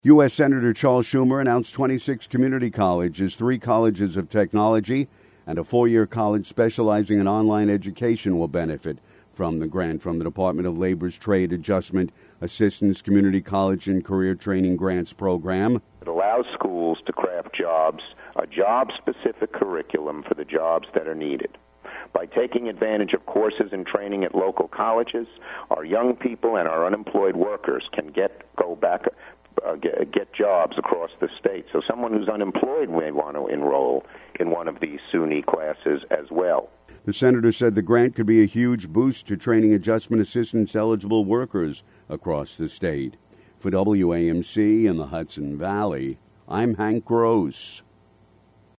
U.S. Senator Charles Schumer announced 26 community colleges, 3 colleges of technology, and a 4-year college specializing in online education will benefit from the grant from the Department of Labor's Trade Adjustment Assistance Community College and Career Training Grants Program. It allows schools to craft jobs, a job-specific curriculum for the jobs that are needed. By taking advantage of courses and training at local colleges, our young people and our unemployed workers can get jobs across the state. So someone who's unemployed may want to enroll in one of these SUNY classes as well. The senator said the grant could be a huge boost to training adjustment assistance eligible workers across the state. For WAMC in the Hudson Valley, I'm Hank Gross.